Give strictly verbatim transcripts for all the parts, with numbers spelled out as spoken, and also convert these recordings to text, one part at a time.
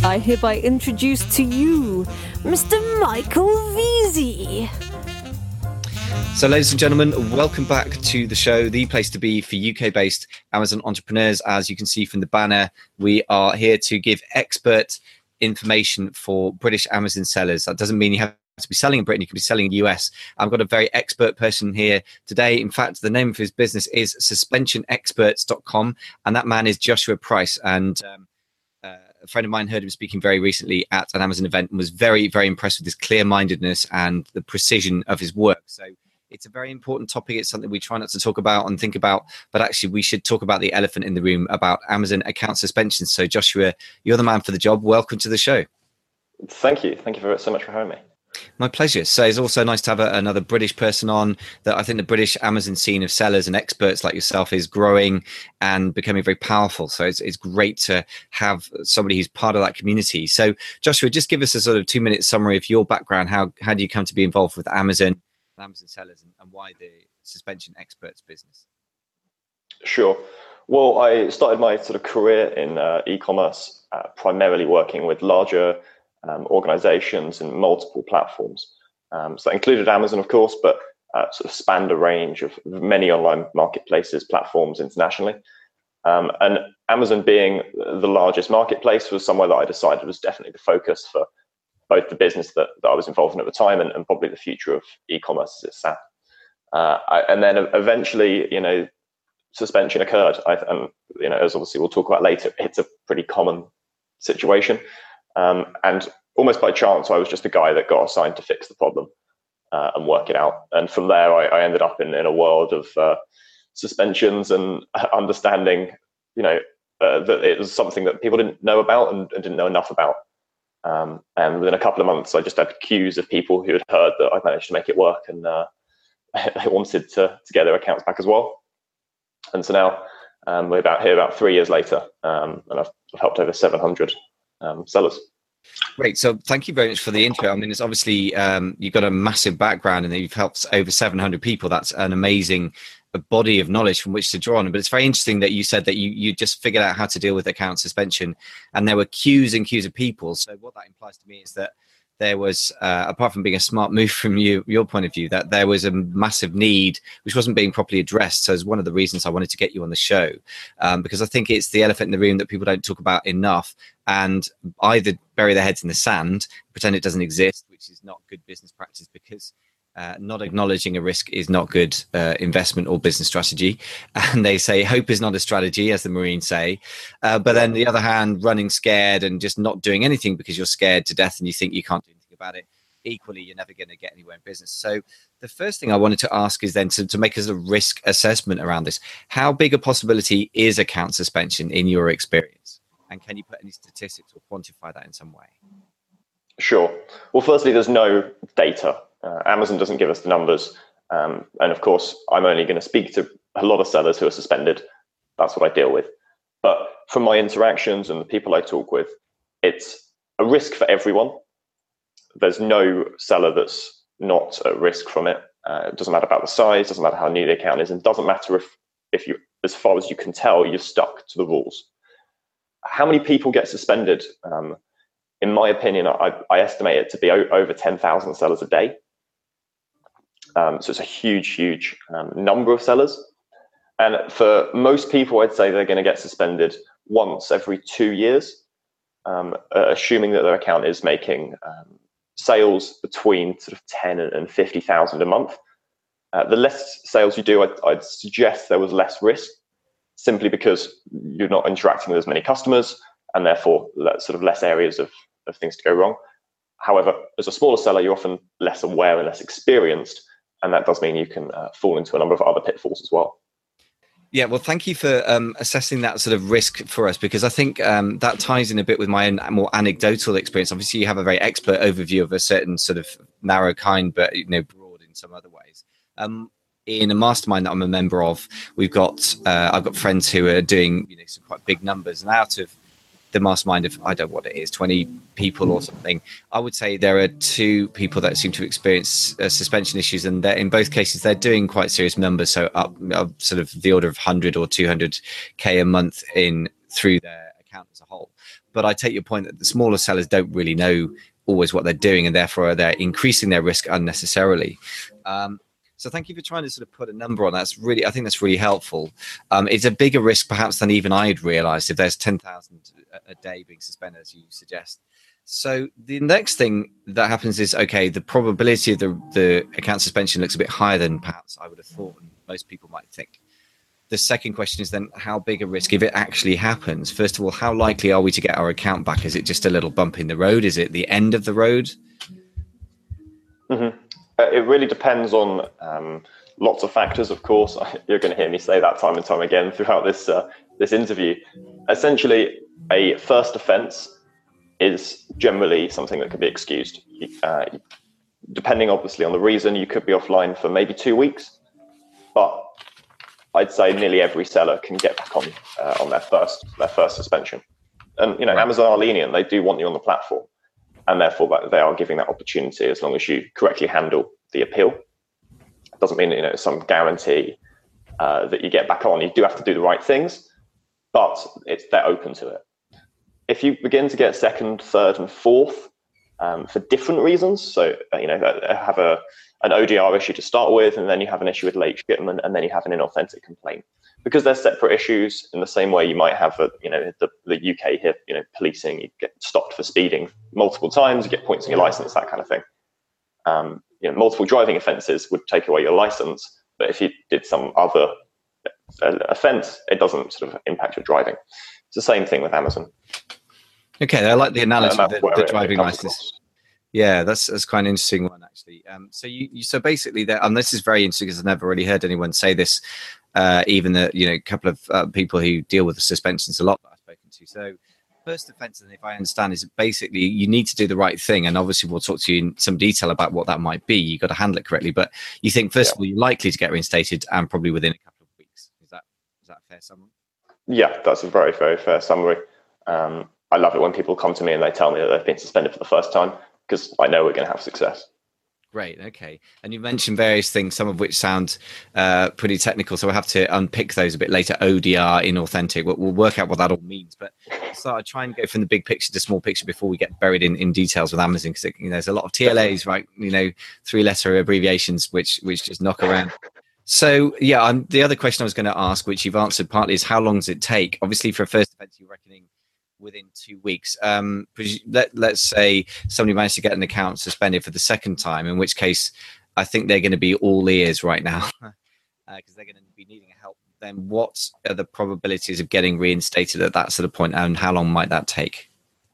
I hereby introduce to you Mister Michael Veazey. So, ladies and gentlemen, welcome back to the show, the place to be for U K-based Amazon entrepreneurs. As you can see from the banner, we are here to give expert information for British Amazon sellers. That doesn't mean you have to be selling in Britain, you can be selling in the U S. I've got a very expert person here today. In fact, the name of his business is suspension experts dot com, and that man is Joshua Price. And um, uh, a friend of mine heard him speaking very recently at an Amazon event and was very, very impressed with his clear-mindedness and the precision of his work. So it's a very important topic. It's something we try not to talk about and think about, but actually we should talk about the elephant in the room, about Amazon account suspension. So Joshua, you're the man for the job. Welcome to the show. Thank you. Thank you very, so much for having me. My pleasure. So it's also nice to have a, another British person on. That I think the British Amazon scene of sellers and experts like yourself is growing and becoming very powerful. So it's, it's great to have somebody who's part of that community. So Joshua, just give us a sort of two minute summary of your background. How, how do you come to be involved with Amazon? Amazon sellers and, and why the suspension experts business? Sure. Well, I started my sort of career in uh, e-commerce, uh, primarily working with larger um, organizations and multiple platforms. Um, so that included Amazon, of course, but uh, sort of spanned a range of many online marketplaces, platforms internationally. Um, and Amazon being the largest marketplace was somewhere that I decided was definitely the focus for both the business that, that I was involved in at the time and, and probably the future of e-commerce as it sat. Uh, I, and then eventually, you know, suspension occurred. I, and, you know, as obviously we'll talk about later, it's a pretty common situation. Um, and almost by chance, I was just a guy that got assigned to fix the problem uh, and work it out. And from there, I, I ended up in, in a world of uh, suspensions and understanding, you know, uh, that it was something that people didn't know about and, and didn't know enough about. Um, and within a couple of months, I just had queues of people who had heard that I managed to make it work, and uh, they wanted to, to get their accounts back as well. And so now um, we're about here about three years later, um, and I've, I've helped over seven hundred um, sellers. Great. So thank you very much for the intro. I mean, it's obviously um, you've got a massive background and you've helped over seven hundred people. That's an amazing body of knowledge from which to draw on. But it's very interesting that you said that you you just figured out how to deal with account suspension, and there were queues and queues of people. So what that implies to me is that there was, uh, apart from being a smart move from you, your point of view, that there was a massive need which wasn't being properly addressed. So it's one of the reasons I wanted to get you on the show, um, because I think it's the elephant in the room that people don't talk about enough, and either bury their heads in the sand, pretend it doesn't exist, which is not good business practice, because Uh, not acknowledging a risk is not good uh, investment or business strategy. And they say hope is not a strategy, as the Marines say. Uh, but then the other hand, running scared and just not doing anything because you're scared to death and you think you can't do anything about it. Equally, you're never going to get anywhere in business. So the first thing I wanted to ask is then to, to make us a risk assessment around this. How big a possibility is account suspension in your experience? And can you put any statistics or quantify that in some way? Sure. Well, firstly, there's no data. Uh, Amazon doesn't give us the numbers. Um, and of course, I'm only going to speak to a lot of sellers who are suspended. That's what I deal with. But from my interactions and the people I talk with, it's a risk for everyone. There's no seller that's not at risk from it. Uh, it doesn't matter about the size, doesn't matter how new the account is, and doesn't matter if, if you, as far as you can tell, you're stuck to the rules. How many people get suspended? Um, in my opinion, I, I estimate it to be o- over ten thousand sellers a day. Um, so it's a huge, huge um, number of sellers. And for most people, I'd say they're going to get suspended once every two years, um, uh, assuming that their account is making um, sales between sort of ten and fifty thousand a month. Uh, the less sales you do, I'd, I'd suggest there was less risk, simply because you're not interacting with as many customers, and therefore sort of less areas of, of things to go wrong. However, as a smaller seller, you're often less aware and less experienced, and that does mean you can uh, fall into a number of other pitfalls as well. Yeah, well, thank you for um, assessing that sort of risk for us, because I think um, that ties in a bit with my own more anecdotal experience. Obviously, you have a very expert overview of a certain sort of narrow kind, but you know, broad in some other ways. Um, in a mastermind that I'm a member of, we've got uh, I've got friends who are doing you know some quite big numbers, and out of the mastermind of, I don't know what it is, twenty people or something, I would say there are two people that seem to experience uh, suspension issues, and in both cases they're doing quite serious numbers, so up, up sort of the order of one hundred or two hundred K a month in through their account as a whole. But I take your point that the smaller sellers don't really know always what they're doing, and therefore they're increasing their risk unnecessarily. Um, so thank you for trying to sort of put a number on that. That's really, I think that's really helpful. Um, it's a bigger risk perhaps than even I'd realized if there's ten thousand a, a day being suspended, as you suggest. So the next thing that happens is, okay, the probability of the, the account suspension looks a bit higher than perhaps I would have thought and most people might think. The second question is then how big a risk if it actually happens? First of all, how likely are we to get our account back? Is it just a little bump in the road? Is it the end of the road? Mm-hmm. Uh, it really depends on um, lots of factors, of course. You're going to hear me say that time and time again throughout this uh, this interview. Essentially, a first offence is generally something that could be excused. Uh, depending, obviously, on the reason, you could be offline for maybe two weeks, but I'd say nearly every seller can get back on uh, on their first their first suspension. And you know, right. Amazon are lenient; they do want you on the platform, and therefore they are giving that opportunity as long as you correctly handle the appeal. It doesn't mean that, you know, some guarantee uh, that you get back on. You do have to do the right things, but it's they're open to it. If you begin to get second, third, and fourth um, for different reasons, so uh, you know, have a an O D R issue to start with, and then you have an issue with late shipment, and then you have an inauthentic complaint, because they're separate issues. In the same way, you might have a, you know, the, the U K here, you know, policing, you get stopped for speeding multiple times, you get points on your license, that kind of thing. Um, you know, multiple driving offences would take away your license, but if you did some other uh, offence, it doesn't sort of impact your driving. It's the same thing with Amazon. Okay, I like the analogy of the, the driving license. Across. Yeah, that's that's quite an interesting one, actually. Um, so you, you so basically, there, and this is very interesting because I've never really heard anyone say this. Uh, even the you know a couple of uh, people who deal with the suspensions a lot that I've spoken to. So first offence, and if I understand, is basically you need to do the right thing, and obviously we'll talk to you in some detail about what that might be. You've got to handle it correctly, but you think first yeah. of all you're likely to get reinstated, and probably within a couple of weeks. Is that is that a fair summary? Yeah, that's a very very fair summary. Um, I love it when people come to me and they tell me that they've been suspended for the first time, because I know we're going to have success. Great. Okay. And you mentioned various things, some of which sound uh, pretty technical. So we'll have to unpick those a bit later. O D R, inauthentic. We'll, we'll work out what that all means. But so I try and go from the big picture to small picture before we get buried in, in details with Amazon, because you know, there's a lot of T L As, right? You know, three letter abbreviations, which which just knock around. So yeah, um, the other question I was going to ask, which you've answered partly, is how long does it take? Obviously, for a first offence, you're reckoning within two weeks. Um, let, let's say somebody managed to get an account suspended for the second time, in which case I think they're going to be all ears right now because uh, they're going to be needing help. Then what are the probabilities of getting reinstated at that sort of point, and how long might that take?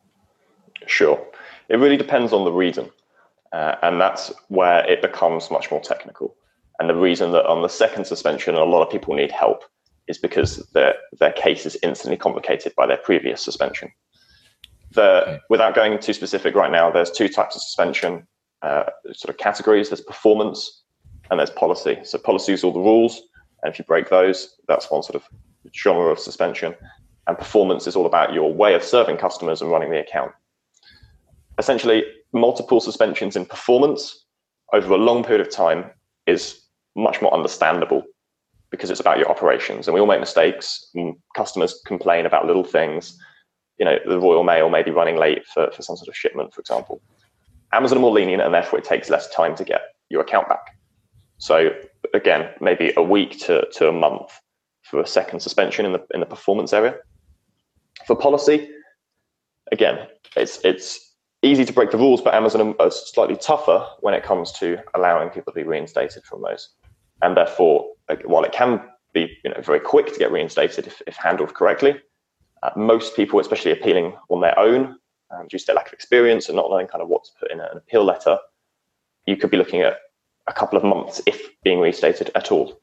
Sure. It really depends on the reason. Uh, and that's where it becomes much more technical. And the reason that on the second suspension, a lot of people need help is because their their case is instantly complicated by their previous suspension. The, okay. Without going too specific right now, there's two types of suspension uh, sort of categories. There's performance and there's policy. So policy is all the rules, and if you break those, that's one sort of genre of suspension. And performance is all about your way of serving customers and running the account. Essentially, multiple suspensions in performance over a long period of time is much more understandable, because it's about your operations, and we all make mistakes, and customers complain about little things. You know, the Royal Mail may be running late for, for some sort of shipment, for example. Amazon are more lenient, and therefore it takes less time to get your account back. So again, maybe a week to, to a month for a second suspension in the in the performance area. For policy, again, it's it's easy to break the rules, but Amazon are slightly tougher when it comes to allowing people to be reinstated from those. And therefore, while it can be, you know, very quick to get reinstated if, if handled correctly, uh, most people, especially appealing on their own, um, due to their lack of experience and not knowing kind of what to put in an appeal letter, you could be looking at a couple of months if being reinstated at all.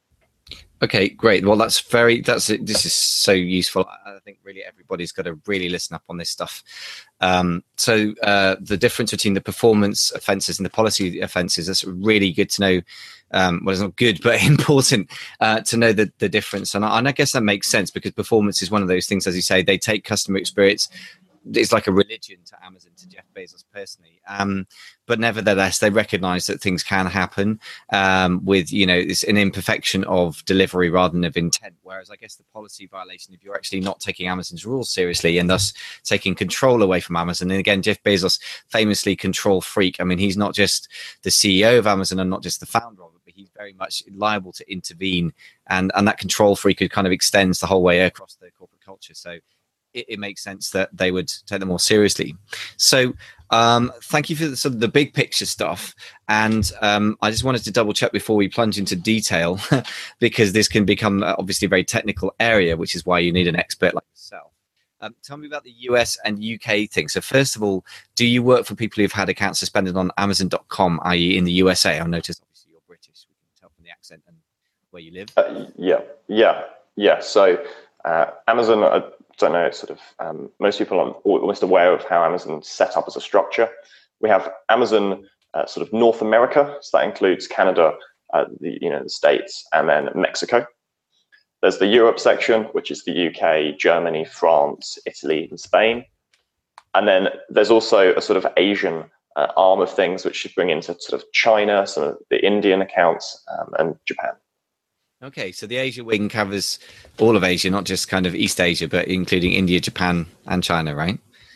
Okay, great. Well, that's very, that's, this is so useful. I think really everybody's got to really listen up on this stuff. Um, so uh, the difference between the performance offences and the policy offences, that's really good to know. Um, well, it's not good, but important uh, to know the, the difference. And I, and I guess that makes sense, because performance is one of those things, as you say, they take customer experience it's like a religion to Amazon, to Jeff Bezos personally. Um, but nevertheless, they recognize that things can happen um, with, you know, it's an imperfection of delivery rather than of intent. Whereas I guess the policy violation, if you're actually not taking Amazon's rules seriously and thus taking control away from Amazon. And again, Jeff Bezos, famously control freak. I mean, he's not just the C E O of Amazon and not just the founder of it, but he's very much liable to intervene. And, and that control freak kind of extends the whole way across the corporate culture. So It, it makes sense that they would take them more seriously. So um, thank you for the, sort of the big picture stuff. And um, I just wanted to double check before we plunge into detail, because this can become uh, obviously a very technical area, which is why you need an expert like yourself. Um, tell me about the U S and U K thing. So first of all, do you work for people who've had accounts suspended on Amazon dot com, that is in the U S A? I noticed obviously you're British. We can tell from the accent and where you live. Uh, yeah, yeah, yeah. So uh, Amazon... Uh, don't know, sort of um, most people are almost aware of how Amazon's set up as a structure. We have Amazon uh, sort of North America, so that includes Canada, uh, the you know the States, and then Mexico. There's the Europe section, which is the U K, Germany, France, Italy, and Spain. And then there's also a sort of Asian uh, arm of things, which should bring into sort of China, some of the Indian accounts, um, and Japan. Okay, so the Asia wing covers all of Asia, not just kind of East Asia, but including India, Japan, and China, right?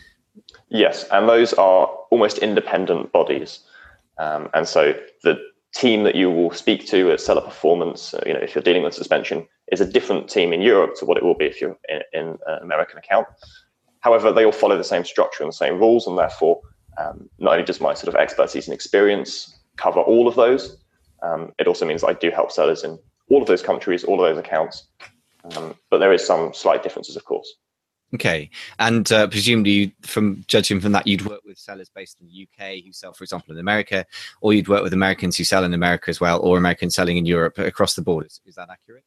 Yes, and those are almost independent bodies. Um, and so the team that you will speak to at Seller Performance, you know, if you're dealing with suspension, is a different team in Europe to what it will be if you're in, in an American account. However, they all follow the same structure and the same rules, and therefore, um, not only does my sort of expertise and experience cover all of those, um, it also means I do help sellers in all of those countries, all of those accounts. Um, but there is some slight differences, of course. Okay. And uh, presumably, you, from judging from that, you'd work with sellers based in the U K who sell, for example, in America, or you'd work with Americans who sell in America as well, or Americans selling in Europe across the borders. Is that accurate?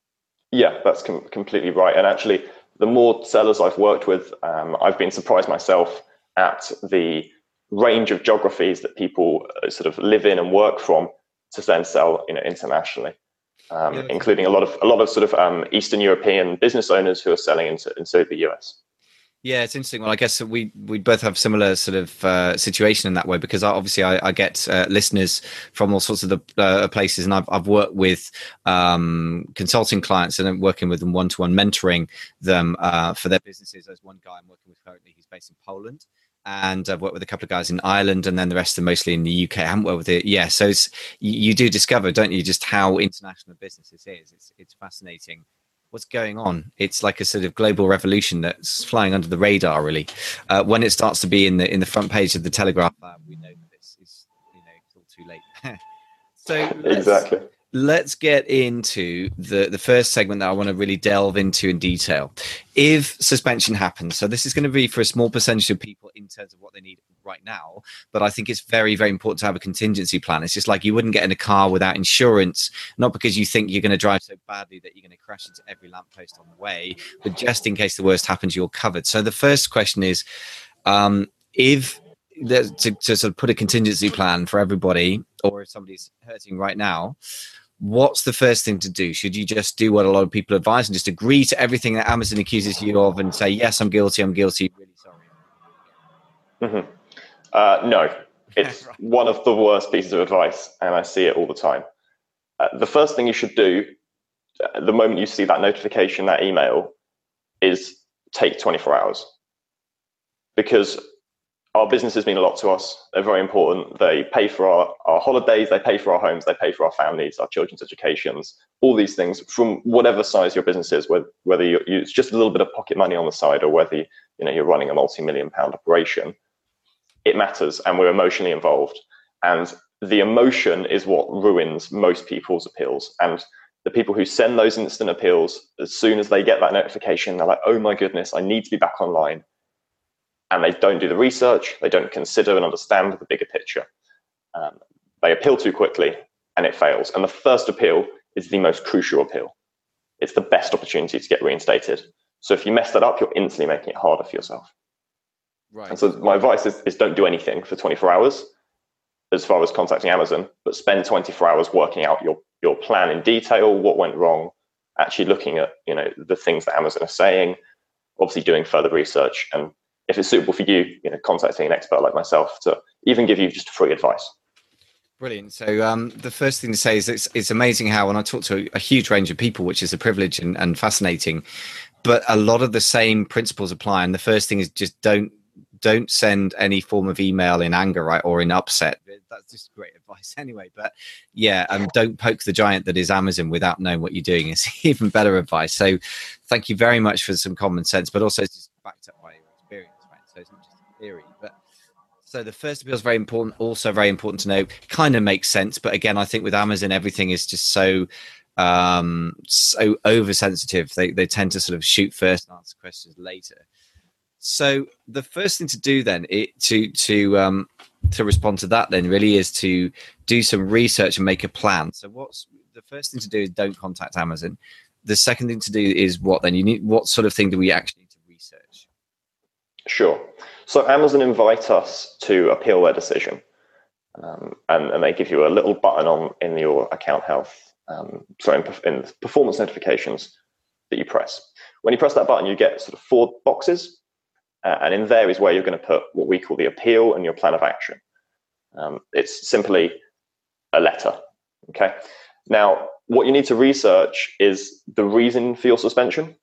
Yeah, that's com- completely right. And actually, the more sellers I've worked with, um, I've been surprised myself at the range of geographies that people sort of live in and work from to then sell, you know, internationally. Um, yeah, including a lot of a lot of sort of um, Eastern European business owners who are selling into, into the U S. Yeah, it's interesting. Well, I guess we we both have similar sort of uh, situation in that way, because I, obviously I, I get uh, listeners from all sorts of the uh, places, and I've I've worked with um, consulting clients, and I'm working with them one to one, mentoring them uh, for their businesses. There's one guy I'm working with currently who's based in Poland. And I've worked with a couple of guys in Ireland, and then the rest are mostly in the U K. I haven't worked with it. Yeah. So it's, you, you do discover, don't you, just how international business this is. It's, it's fascinating what's going on. It's like a sort of global revolution that's flying under the radar, really. Uh, when it starts to be in the, in the front page of the Telegraph, uh, we know that it's, it's, you know, it's all too late. So let's, exactly. Let's get into the, the first segment that I want to really delve into in detail. If suspension happens, so this is going to be for a small percentage of people in terms of what they need right now, but I think it's very, very important to have a contingency plan. It's just like you wouldn't get in a car without insurance, not because you think you're going to drive so badly that you're going to crash into every lamppost on the way, but just in case the worst happens, you're covered. So the first question is, um, if to, to sort of put a contingency plan for everybody, or if somebody's hurting right now, what's the first thing to do? Should you just do what a lot of people advise and just agree to everything that Amazon accuses you of and say, yes, I'm guilty, I'm guilty, really sorry? Mm-hmm. Uh, no, it's right. One of the worst pieces of advice, and I see it all the time. Uh, the first thing you should do, uh, the moment you see that notification, that email, is take twenty-four hours. Because our businesses mean a lot to us. They're very important. They pay for our, our holidays, they pay for our homes, they pay for our families, our children's educations, all these things from whatever size your business is, whether, whether you use just a little bit of pocket money on the side or whether you know, you're running a multi-million pound operation. It matters, and we're emotionally involved. And the emotion is what ruins most people's appeals. And the people who send those instant appeals, as soon as they get that notification, they're like, oh my goodness, I need to be back online. And they don't do the research, they don't consider and understand the bigger picture. Um, they appeal too quickly and it fails. And the first appeal is the most crucial appeal. It's the best opportunity to get reinstated. So if you mess that up, you're instantly making it harder for yourself. Right. And so my advice is, is don't do anything for twenty-four hours as far as contacting Amazon, but spend twenty-four hours working out your, your plan in detail, what went wrong, actually looking at you know the things that Amazon are saying, obviously doing further research, and if it's suitable for you, you know, contacting an expert like myself to even give you just free advice. Brilliant. So um, the first thing to say is it's, it's amazing how when I talk to a, a huge range of people, which is a privilege and, and fascinating, but a lot of the same principles apply. And the first thing is just don't don't send any form of email in anger, right, or in upset. That's just great advice anyway. But yeah, um, don't poke the giant that is Amazon without knowing what you're doing. It's even better advice. So thank you very much for some common sense, but also it's just backed up by your experience, right? So it's not just a theory, but so the first appeal is very important, also very important to know. Kind of makes sense, but again, I think with Amazon, everything is just so um, so oversensitive. They they tend to sort of shoot first and answer questions later. So the first thing to do then, it, to to um, to respond to that, then really is to do some research and make a plan. So what's the first thing to do is don't contact Amazon. The second thing to do is what then? You need what sort of thing do we actually need to research? Sure. So Amazon invite us to appeal their decision, um, and, and they give you a little button on in your account health, um, sorry, in, in performance notifications that you press. When you press that button, you get sort of four boxes, uh, and in there is where you're going to put what we call the appeal and your plan of action. Um, it's simply a letter. Okay. Now, what you need to research is the reason for your suspension,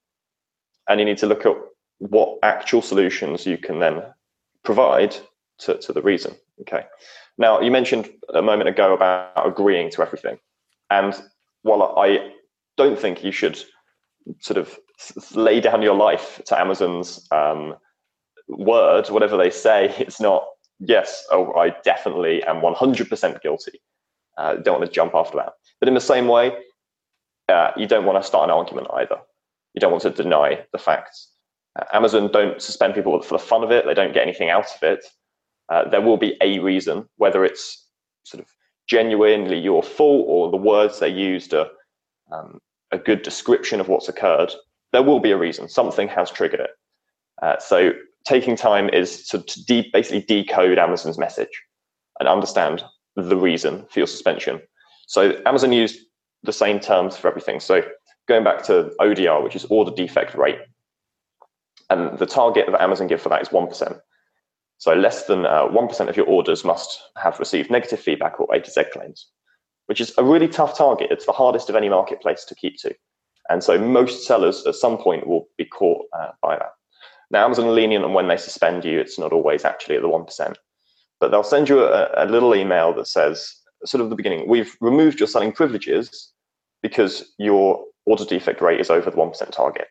and you need to look at what actual solutions you can then provide to, to the reason. Okay. Now, you mentioned a moment ago about agreeing to everything. And while I don't think you should sort of lay down your life to Amazon's um, word, whatever they say, it's not, yes, oh, I definitely am one hundred percent guilty. Uh, don't want to jump after that. But in the same way, uh, you don't want to start an argument either. You don't want to deny the facts. Uh, Amazon don't suspend people for the fun of it. They don't get anything out of it. Uh, there will be a reason, whether it's sort of genuinely your fault or the words they used are um, a good description of what's occurred. There will be a reason. Something has triggered it. Uh, so taking time is to, to de- basically decode Amazon's message and understand the reason for your suspension. So Amazon used the same terms for everything. So going back to O D R, which is order defect rate, and the target that Amazon give for that is one percent. So less than uh, one percent of your orders must have received negative feedback or A to Z claims, which is a really tough target. It's the hardest of any marketplace to keep to. And so most sellers at some point will be caught uh, by that. Now, Amazon are lenient on when they suspend you. It's not always actually at the one percent. But they'll send you a, a little email that says, sort of the beginning, we've removed your selling privileges because your order defect rate is over the one percent target.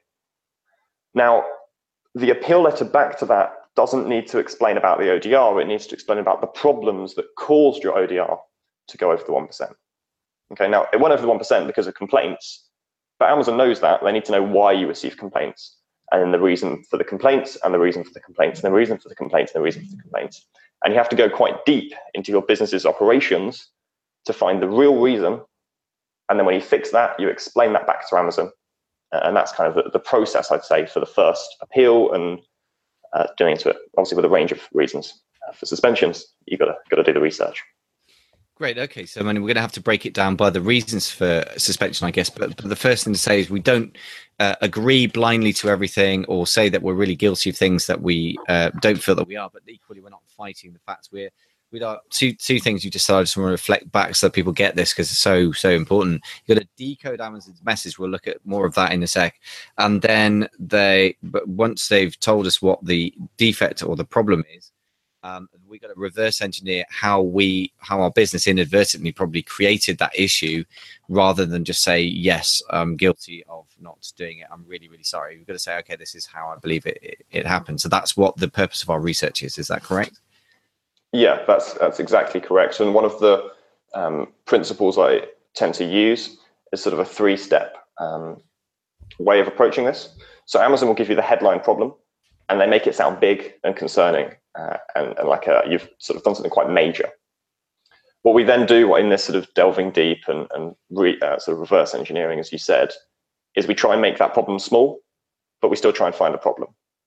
Now, the appeal letter back to that doesn't need to explain about the O D R. It needs to explain about the problems that caused your O D R to go over the one percent. Okay, now it went over the one percent because of complaints, but Amazon knows that. They need to know why you receive complaints, and then the reason for the complaints, and the reason for the complaints, and the reason for the complaints, and the reason for the complaints. And you have to go quite deep into your business's operations to find the real reason. And then when you fix that, you explain that back to Amazon. And that's kind of the, the process, I'd say, for the first appeal and uh, doing into it. Obviously, with a range of reasons uh, for suspensions, you've got to got to do the research. Great. Okay. So, I mean, we're going to have to break it down by the reasons for suspension, I guess. But, but the first thing to say is we don't uh, agree blindly to everything or say that we're really guilty of things that we uh, don't feel that we are. But equally, we're not fighting the facts. We're We are two two things you just said. I just want to reflect back so that people get this because it's so so important. You got to decode Amazon's message. We'll look at more of that in a sec, and then they. But once they've told us what the defect or the problem is, um, we got to reverse engineer how we how our business inadvertently probably created that issue, rather than just say yes, I'm guilty of not doing it. I'm really really sorry. We've got to say okay, this is how I believe it it, it happened. So that's what the purpose of our research is. Is that correct? Yeah, that's that's exactly correct. And one of the um, principles I tend to use is sort of a three-step um, way of approaching this. So Amazon will give you the headline problem, and they make it sound big and concerning, uh, and, and like a, you've sort of done something quite major. What we then do in this sort of delving deep and, and re, uh, sort of reverse engineering, as you said, is we try and make that problem small, but we still try and find the problem.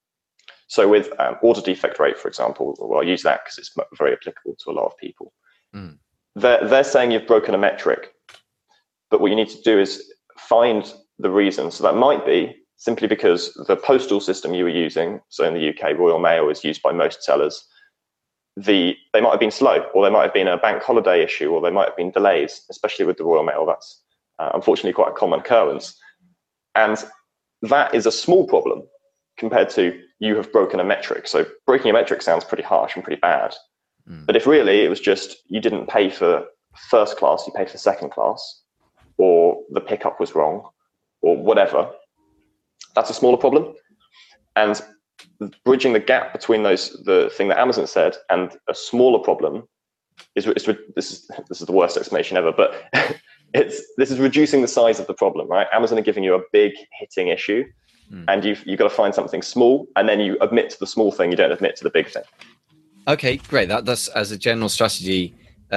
So with um, order defect rate, for example, well, I'll use that because it's very applicable to a lot of people. Mm. They're, they're saying you've broken a metric, but what you need to do is find the reason. So that might be simply because the postal system you were using, so in the U K, Royal Mail is used by most sellers, the they might have been slow, or there might have been a bank holiday issue, or there might have been delays, especially with the Royal Mail. That's uh, unfortunately quite a common occurrence. And that is a small problem compared to you have broken a metric. So breaking a metric sounds pretty harsh and pretty bad. Mm. But if really it was just you didn't pay for first class, you paid for second class, or the pickup was wrong, or whatever, that's a smaller problem. And bridging the gap between those, the thing that Amazon said and a smaller problem is, is this is this is the worst explanation ever, but it's this is reducing the size of the problem, right? Amazon are giving you a big hitting issue, mm. and you've you've got to find something small, and then you admit to the small thing, you don't admit to the big thing. Okay, great. That that's as a general strategy.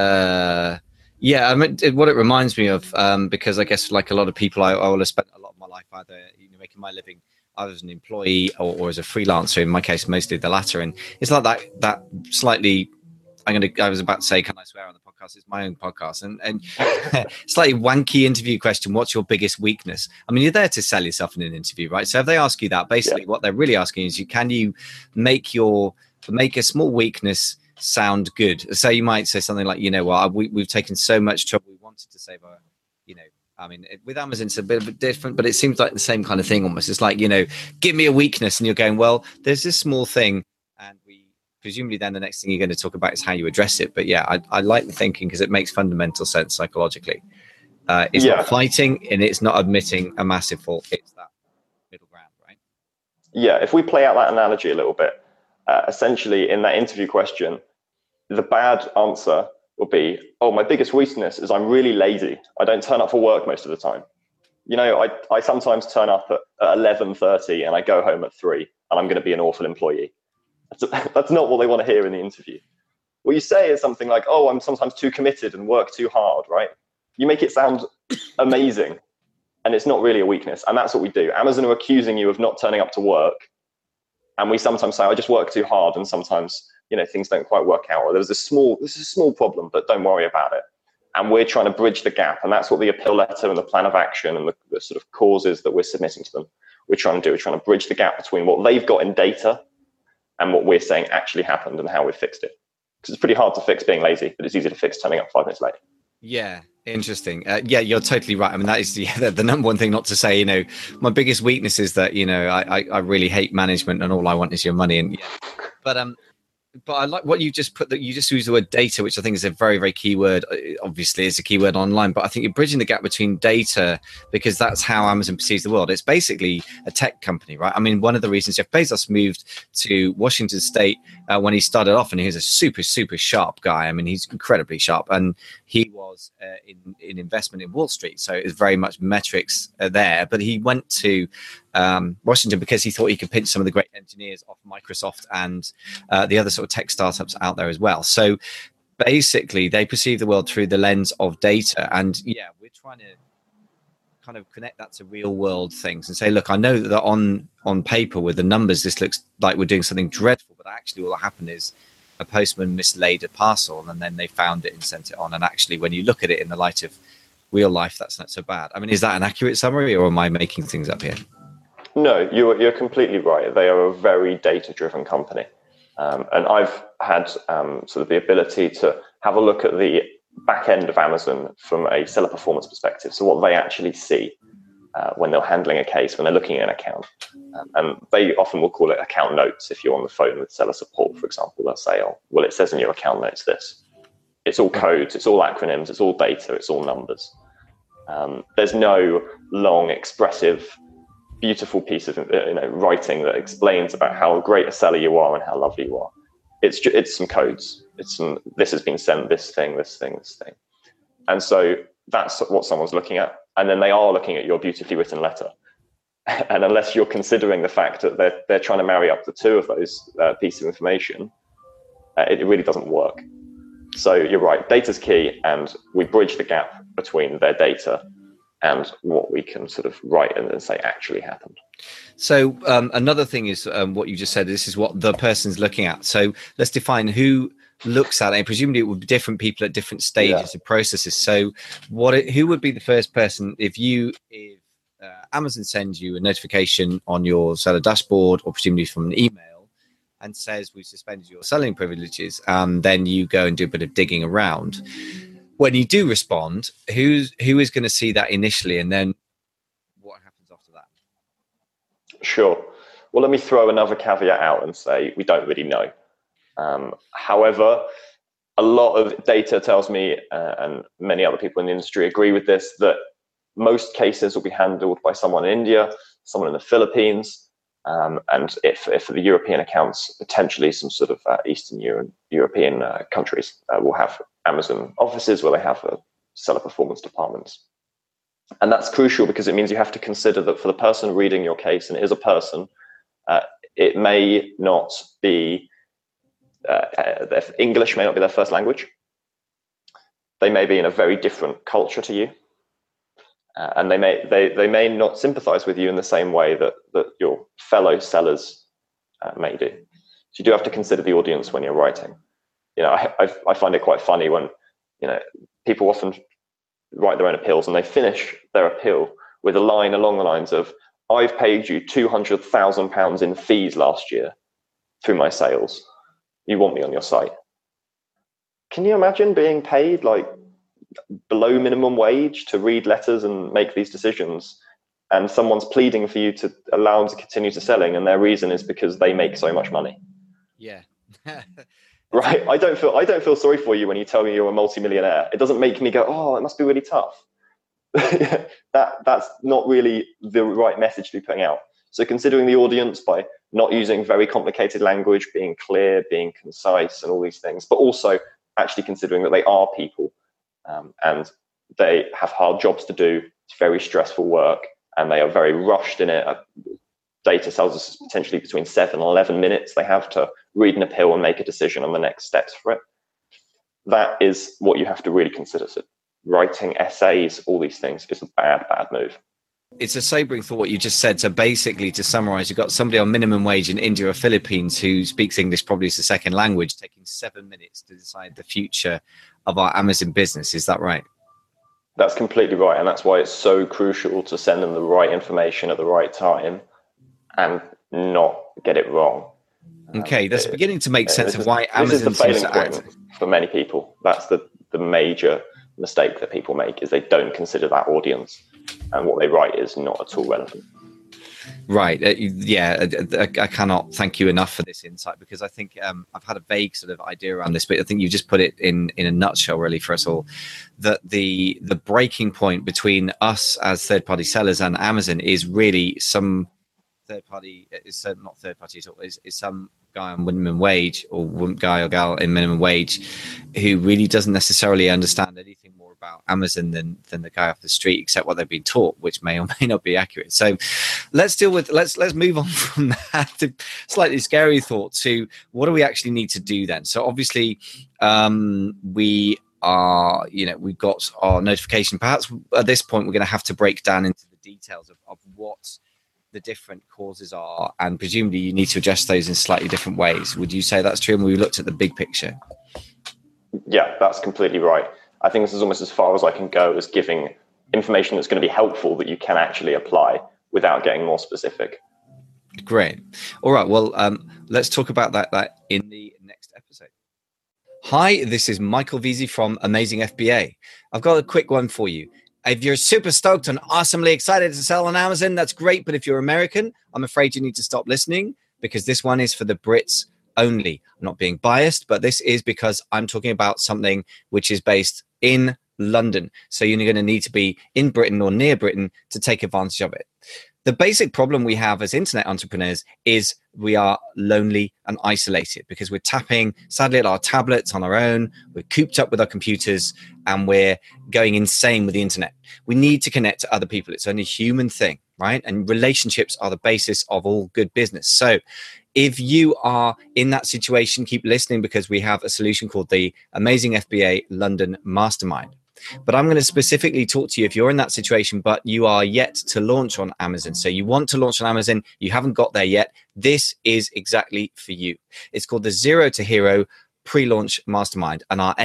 Uh, yeah, I mean, it, what it reminds me of, um, because I guess like a lot of people, I, I will have spent a lot of my life either you know making my living either as an employee or, or as a freelancer. In my case, mostly the latter. And it's like that that slightly. I'm gonna. I was about to say, can I swear on the podcast? It's my own podcast, and and slightly wanky interview question. What's your biggest weakness? I mean, you're there to sell yourself in an interview, right? So if they ask you that, basically, yeah. what they're really asking is, you can you make your make a small weakness sound good? So you might say something like, you know, well, we we've taken so much trouble. We wanted to save our, you know. I mean, with Amazon, it's a bit, a bit different, but it seems like the same kind of thing almost. It's like, you know, give me a weakness, and you're going, well, there's this small thing, and we. Presumably then the next thing you're going to talk about is how you address it. But yeah, I, I like the thinking because it makes fundamental sense psychologically. Uh, it's yeah. not fighting, and it's not admitting a massive fault. It's that middle ground, right? Yeah, if we play out that analogy a little bit, uh, essentially in that interview question, the bad answer will be, oh, my biggest weakness is I'm really lazy. I don't turn up for work most of the time. You know, I, I sometimes turn up at, at eleven thirty and I go home at three, and I'm going to be an awful employee. That's, that's not what they want to hear in the interview. What you say is something like, oh, I'm sometimes too committed and work too hard, right? You make it sound amazing, and it's not really a weakness. And that's what we do. Amazon are accusing you of not turning up to work. And we sometimes say, I just work too hard. And sometimes, you know, things don't quite work out. Or there's a small, this is a small problem, but don't worry about it. And we're trying to bridge the gap. And that's what the appeal letter and the plan of action and the, the sort of causes that we're submitting to them, we're trying to do. We're trying to bridge the gap between what they've got in data and what we're saying actually happened and how we fixed it. Because it's pretty hard to fix being lazy, but it's easy to fix turning up five minutes late. Yeah, interesting. Uh, yeah, you're totally right. I mean, that is the, the number one thing not to say. You know, my biggest weakness is that, you know, I, I, I really hate management and all I want is your money. And yeah, but um, but I like what you just put, that you just use the word data, which I think is a very, very key word. Obviously, it's a key word online, but I think you're bridging the gap between data, because that's how Amazon perceives the world. It's basically a tech company, right? I mean, one of the reasons Jeff Bezos moved to Washington State uh, when he started off, and he was a super, super sharp guy. I mean, he's incredibly sharp, and he was uh, in, in investment in Wall Street. So it was very much metrics uh, there, but he went to Um, Washington because he thought he could pinch some of the great engineers off Microsoft and uh, the other sort of tech startups out there as well. So basically, they perceive the world through the lens of data. And yeah, we're trying to kind of connect that to real world things and say, look, I know that on on paper with the numbers, this looks like we're doing something dreadful, but actually all that happened is a postman mislaid a parcel, and then they found it and sent it on. And actually, when you look at it in the light of real life, that's not so bad. I mean, is that an accurate summary, or am I making things up here? No, you're, you're completely right. They are a very data-driven company. Um, and I've had um, sort of the ability to have a look at the back end of Amazon from a seller performance perspective. So what they actually see uh, when they're handling a case, when they're looking at an account. Um, and they often will call it account notes. If you're on the phone with seller support, for example, they'll say, oh, well, it says in your account notes this. It's all codes, it's all acronyms, it's all data, it's all numbers. Um, there's no long, expressive, beautiful piece of you know writing that explains about how great a seller you are and how lovely you are. It's ju- it's some codes. It's some, this has been sent, this thing, this thing, this thing. And so that's what someone's looking at. And then they are looking at your beautifully written letter. And unless you're considering the fact that they're, they're trying to marry up the two of those uh, pieces of information, uh, it, it really doesn't work. So you're right, data's key, and we bridge the gap between their data and what we can sort of write and then say actually happened. So um, another thing is um, what you just said, this is what the person's looking at. So let's define who looks at it. And presumably it would be different people at different stages yeah. of processes. So what? Who would be the first person if you, if uh, Amazon sends you a notification on your seller dashboard, or presumably from an email, and says we've suspended your selling privileges. And then you go and do a bit of digging around. When you do respond, who's who is going to see that initially, and then what happens after that? Sure. Well, let me throw another caveat out and say we don't really know. Um, however, a lot of data tells me, uh, and many other people in the industry agree with this, that most cases will be handled by someone in India, someone in the Philippines, um, and if, if the European accounts, potentially some sort of uh, Eastern Euro- European uh, countries uh, will have Amazon offices where they have uh, seller performance departments. And that's crucial because it means you have to consider that for the person reading your case, and it is a person, uh, it may not be, uh, their English may not be their first language. They may be in a very different culture to you. Uh, and they may they, they may not sympathize with you in the same way that, that your fellow sellers uh, may do. So you do have to consider the audience when you're writing. You know, I, I, I find it quite funny when, you know, people often write their own appeals and they finish their appeal with a line along the lines of, I've paid you two hundred thousand pounds in fees last year through my sales. You want me on your site. Can you imagine being paid like below minimum wage to read letters and make these decisions, and someone's pleading for you to allow them to continue to selling, and their reason is because they make so much money? Yeah. Right. I don't feel I don't feel sorry for you when you tell me you're a multimillionaire. It doesn't make me go, oh, it must be really tough. that that's not really the right message to be putting out. So considering the audience by not using very complicated language, being clear, being concise, and all these things, but also actually considering that they are people, um, and they have hard jobs to do. It's very stressful work, and they are very rushed in it. Data tells us potentially between seven and eleven minutes they have to read an appeal and make a decision on the next steps for it. That is what you have to really consider. So writing essays, all these things, is a bad, bad move. It's a sobering thought what you just said. So basically, to summarize, you've got somebody on minimum wage in India or Philippines who speaks English probably as a second language, taking seven minutes to decide the future of our Amazon business. Is that right? That's completely right. And that's why it's so crucial to send them the right information at the right time and not get it wrong. Okay, that's um, beginning to make sense of is, why Amazon this is the failing seems to point for many people. That's the, the major mistake that people make, is they don't consider that audience, and what they write is not at all relevant. Right. Uh, yeah, I, I cannot thank you enough for this insight, because I think um, I've had a vague sort of idea around this, but I think you just put it in, in a nutshell, really, for us all, that the the breaking point between us as third-party sellers and Amazon is really some third-party, is not third-party at all, is, is some guy on minimum wage, or guy or gal in minimum wage, who really doesn't necessarily understand anything more about Amazon than than the guy off the street, except what they've been taught, which may or may not be accurate. So let's deal with let's let's move on from that to slightly scary thought to what do we actually need to do then. So obviously um we are, you know, we've got our notification. Perhaps at this point we're going to have to break down into the details of, of what the different causes are, and presumably you need to address those in slightly different ways. Would you say that's true? And we looked at the big picture. Yeah, that's completely right. I think this is almost as far as I can go as giving information that's going to be helpful that you can actually apply without getting more specific. Great. All right. Well, um, let's talk about that, that in the next episode. Hi, this is Michael Veazey from Amazing F B A. I've got a quick one for you. If you're super stoked and awesomely excited to sell on Amazon, that's great. But if you're American, I'm afraid you need to stop listening, because this one is for the Brits only. I'm not being biased, but this is because I'm talking about something which is based in London. So you're going to need to be in Britain or near Britain to take advantage of it. The basic problem we have as internet entrepreneurs is we are lonely and isolated, because we're tapping, sadly, at our tablets on our own. We're cooped up with our computers, and we're going insane with the internet. We need to connect to other people. It's only a human thing, right? And relationships are the basis of all good business. So if you are in that situation, keep listening, because we have a solution called the Amazing F B A London Mastermind. But I'm going to specifically talk to you if you're in that situation, but you are yet to launch on Amazon. So you want to launch on Amazon, you haven't got there yet. This is exactly for you. It's called the Zero to Hero Pre-Launch Mastermind. And our aim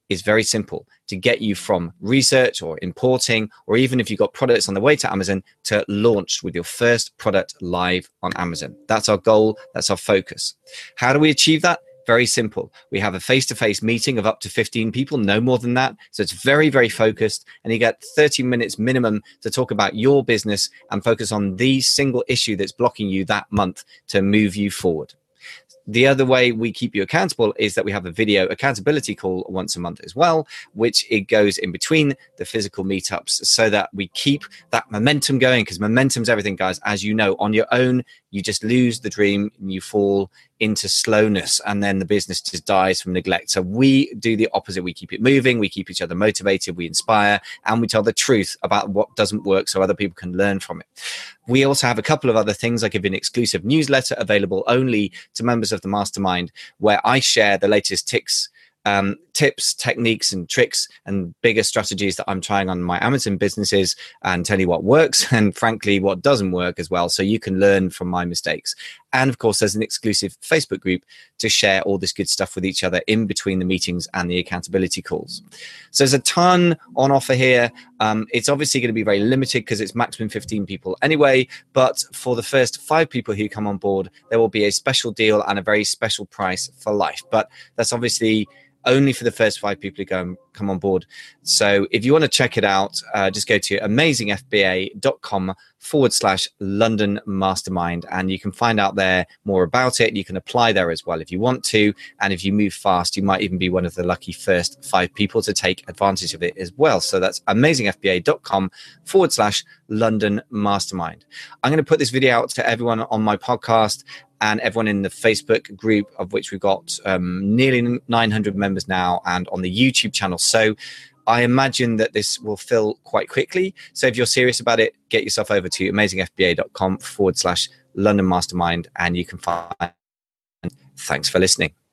is very simple to get you from research or importing, or even if you've got products on the way to Amazon, to launch with your first product live on Amazon. That's our goal. That's our focus. How do we achieve that? Very simple. We have a face-to-face meeting of up to fifteen people, no more than that. So it's very, very focused. And you get thirty minutes minimum to talk about your business and focus on the single issue that's blocking you that month to move you forward. The other way we keep you accountable is that we have a video accountability call once a month as well, which it goes in between the physical meetups so that we keep that momentum going, because momentum's everything, guys. As you know, on your own, you just lose the dream and you fall into slowness, and then the business just dies from neglect. So we do the opposite. We keep it moving. We keep each other motivated. We inspire, and we tell the truth about what doesn't work so other people can learn from it. We also have a couple of other things. I give an exclusive newsletter available only to members of the mastermind, where I share the latest tips, um, tips, techniques, and tricks, and bigger strategies that I'm trying on my Amazon businesses, and tell you what works and frankly what doesn't work as well, so you can learn from my mistakes. And of course, there's an exclusive Facebook group to share all this good stuff with each other in between the meetings and the accountability calls. So there's a ton on offer here. Um, it's obviously going to be very limited because it's maximum fifteen people anyway. But for the first five people who come on board, there will be a special deal and a very special price for life. But that's obviously only for the first five people who go and come on board. So if you want to check it out, uh, just go to amazingfba.com forward slash London Mastermind, and you can find out there more about it. You can apply there as well if you want to. And if you move fast, you might even be one of the lucky first five people to take advantage of it as well. So that's amazingfba.com forward slash London Mastermind. I'm going to put this video out to everyone on my podcast and everyone in the Facebook group, of which we've got um, nearly nine hundred members now, and on the YouTube channel. So I imagine that this will fill quite quickly. So if you're serious about it, get yourself over to amazingfba.com forward slash London Mastermind, and you can find. Thanks for listening.